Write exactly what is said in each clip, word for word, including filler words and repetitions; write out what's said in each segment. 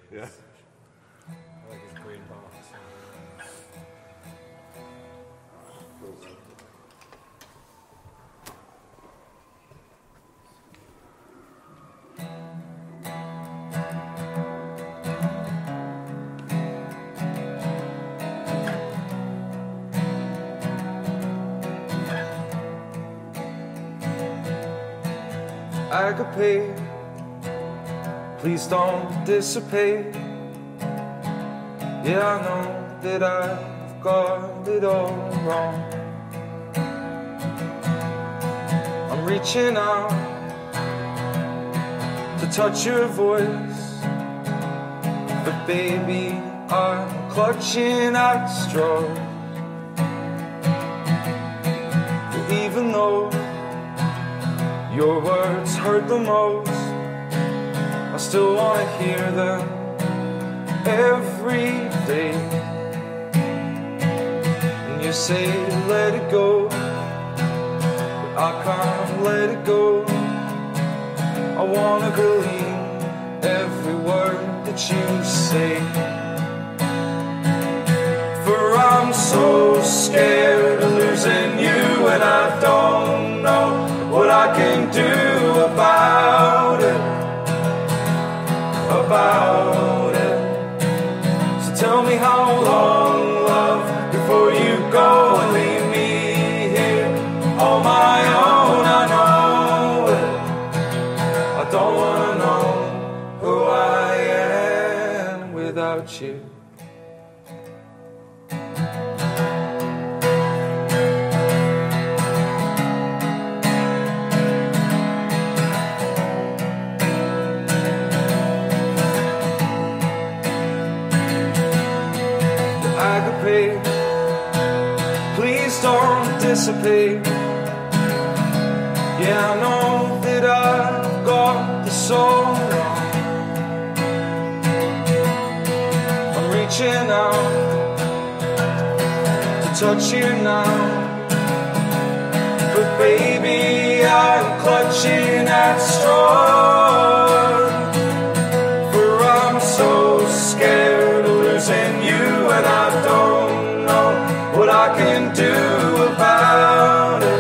Yeah. I like his green box. Agape, please don't dissipate. Yeah, I know that I've got it all wrong. I'm reaching out to touch your voice, but baby, I'm clutching at straws. Even though your words hurt the most, I still wanna hear them every day. And you say let it go, but I can't let it go. I wanna believe every word that you say, for I'm so scared of losing you, and I don't know what I can do about it, about it. So tell me how long, love, before you go and leave me here on my own. I know it. I don't wanna know who I am without you. Agape, please don't dissipate. Yeah, I know that I've got this so wrong. I'm reaching out to touch you now, but baby, I'm clutching at straws. For I'm so scared of losing you, and I don't know what I can do about it,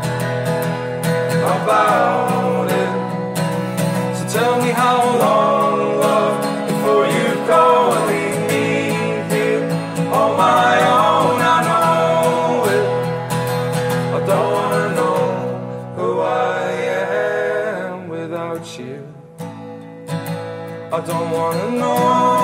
about it. So tell me how long, love, before you go and leave me here on my own. I know it. I don't wanna know who I am without you. I don't wanna know.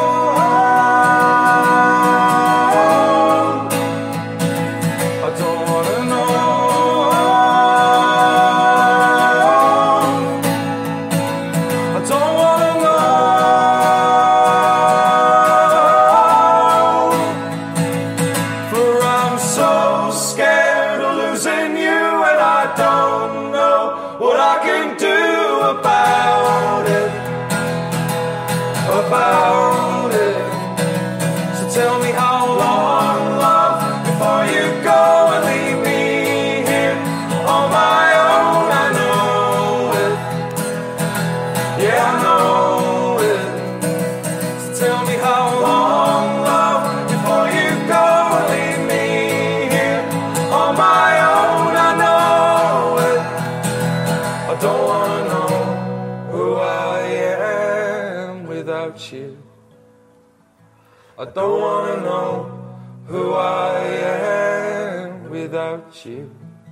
About it. So tell me how long, love, before you go and leave me here on my own. I know it. Yeah, I know it. So tell me how long, love, before you go and leave me here on my own. I know it. I don't wanna know who I am without you. I don't wanna know who I am without you.